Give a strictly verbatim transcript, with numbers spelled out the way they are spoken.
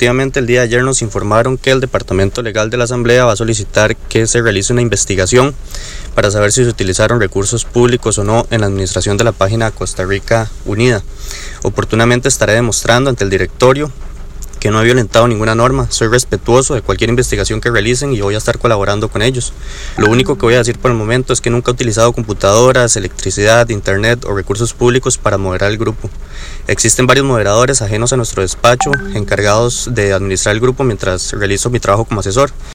Efectivamente, el día de ayer nos informaron que el Departamento Legal de la Asamblea va a solicitar que se realice una investigación para saber si se utilizaron recursos públicos o no en la administración de la página Costa Rica Unida. Oportunamente estaré demostrando ante el directorio que no he violentado ninguna norma, soy respetuoso de cualquier investigación que realicen y voy a estar colaborando con ellos. Lo único que voy a decir por el momento es que nunca he utilizado computadoras, electricidad, internet o recursos públicos para moderar el grupo. Existen varios moderadores ajenos a nuestro despacho encargados de administrar el grupo mientras realizo mi trabajo como asesor.